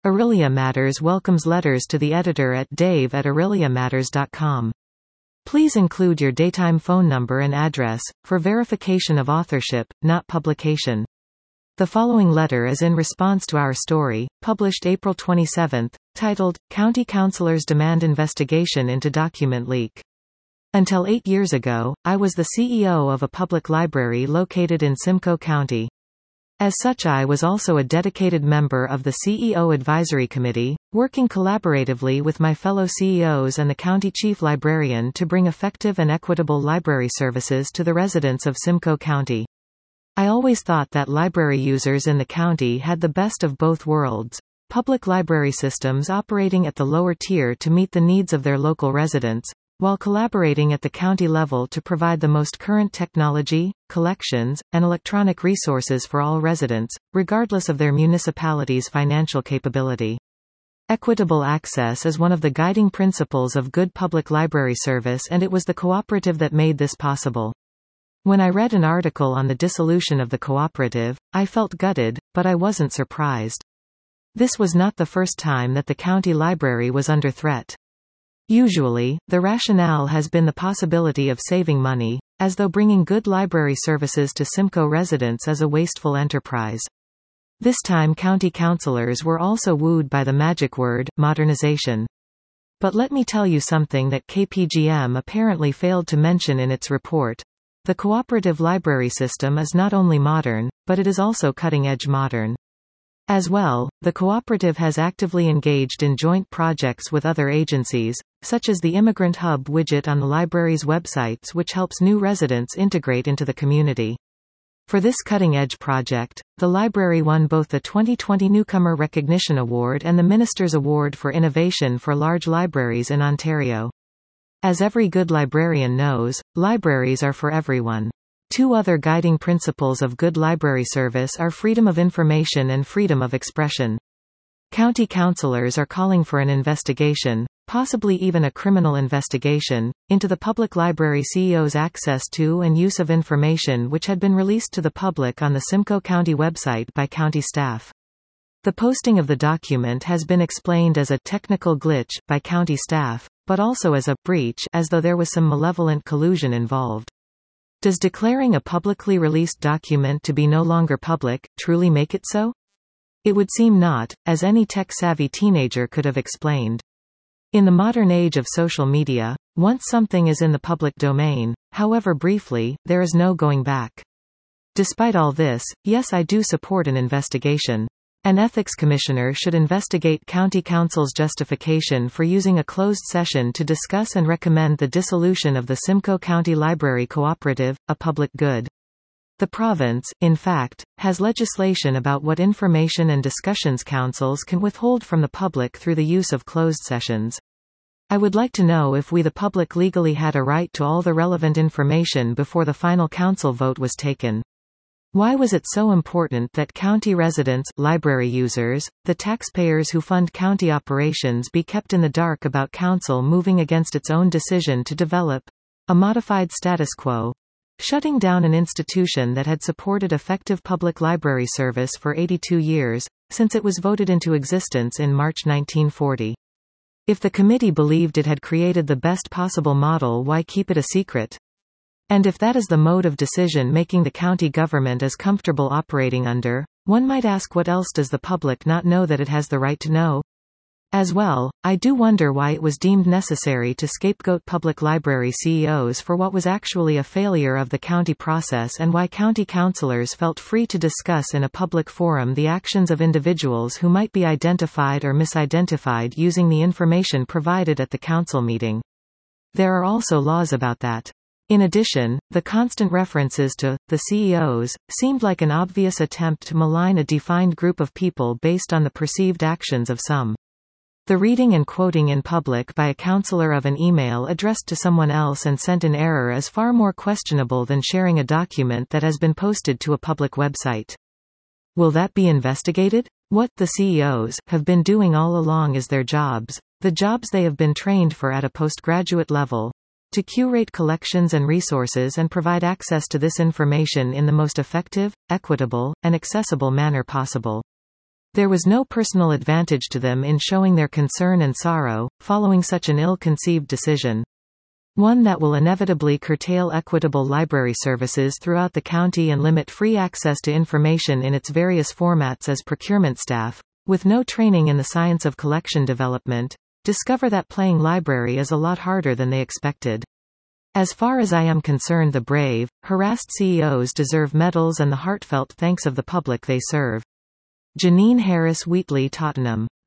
Aurelia Matters welcomes letters to the editor at dave@aureliamatters.com. Please include your daytime phone number and address, for verification of authorship, not publication. The following letter is in response to our story, published April 27, titled, County Councilors Demand Investigation into Document Leak. Until 8 years ago, I was the CEO of a public library located in Simcoe County. As such, I was also a dedicated member of the CEO Advisory Committee, working collaboratively with my fellow CEOs and the county chief librarian to bring effective and equitable library services to the residents of Simcoe County. I always thought that library users in the county had the best of both worlds: public library systems operating at the lower tier to meet the needs of their local residents, while collaborating at the county level to provide the most current technology, collections, and electronic resources for all residents, regardless of their municipality's financial capability. Equitable access is one of the guiding principles of good public library service, and it was the cooperative that made this possible. When I read an article on the dissolution of the cooperative, I felt gutted, but I wasn't surprised. This was not the first time that the county library was under threat. Usually, the rationale has been the possibility of saving money, as though bringing good library services to Simcoe residents is a wasteful enterprise. This time county councilors were also wooed by the magic word, modernization. But let me tell you something that KPGM apparently failed to mention in its report. The cooperative library system is not only modern, but it is also cutting-edge modern. As well, the cooperative has actively engaged in joint projects with other agencies, such as the Immigrant Hub widget on the library's websites, which helps new residents integrate into the community. For this cutting-edge project, the library won both the 2020 Newcomer Recognition Award and the Minister's Award for Innovation for Large Libraries in Ontario. As every good librarian knows, libraries are for everyone. Two other guiding principles of good library service are freedom of information and freedom of expression. County councilors are calling for an investigation, possibly even a criminal investigation, into the public library CEO's access to and use of information which had been released to the public on the Simcoe County website by county staff. The posting of the document has been explained as a technical glitch by county staff, but also as a breach, as though there was some malevolent collusion involved. Does declaring a publicly released document to be no longer public truly make it so? It would seem not, as any tech-savvy teenager could have explained. In the modern age of social media, once something is in the public domain, however briefly, there is no going back. Despite all this, yes, I do support an investigation. An ethics commissioner should investigate county council's justification for using a closed session to discuss and recommend the dissolution of the Simcoe County Library Cooperative, a public good. The province, in fact, has legislation about what information and discussions councils can withhold from the public through the use of closed sessions. I would like to know if we the public legally had a right to all the relevant information before the final council vote was taken. Why was it so important that county residents, library users, the taxpayers who fund county operations be kept in the dark about council moving against its own decision to develop a modified status quo, shutting down an institution that had supported effective public library service for 82 years, since it was voted into existence in March 1940? If the committee believed it had created the best possible model, why keep it a secret? And if that is the mode of decision-making the county government is comfortable operating under, one might ask, what else does the public not know that it has the right to know? As well, I do wonder why it was deemed necessary to scapegoat public library CEOs for what was actually a failure of the county process, and why county councilors felt free to discuss in a public forum the actions of individuals who might be identified or misidentified using the information provided at the council meeting. There are also laws about that. In addition, the constant references to the CEOs seemed like an obvious attempt to malign a defined group of people based on the perceived actions of some. The reading and quoting in public by a councillor of an email addressed to someone else and sent in error is far more questionable than sharing a document that has been posted to a public website. Will that be investigated? What the CEOs have been doing all along is their jobs, the jobs they have been trained for at a postgraduate level, to curate collections and resources and provide access to this information in the most effective, equitable, and accessible manner possible. There was no personal advantage to them in showing their concern and sorrow, following such an ill-conceived decision. One that will inevitably curtail equitable library services throughout the county and limit free access to information in its various formats as procurement staff, with no training in the science of collection development, discover that playing library is a lot harder than they expected. As far as I am concerned, the brave, harassed CEOs deserve medals and the heartfelt thanks of the public they serve. Janine Harris Wheatley, Tottenham.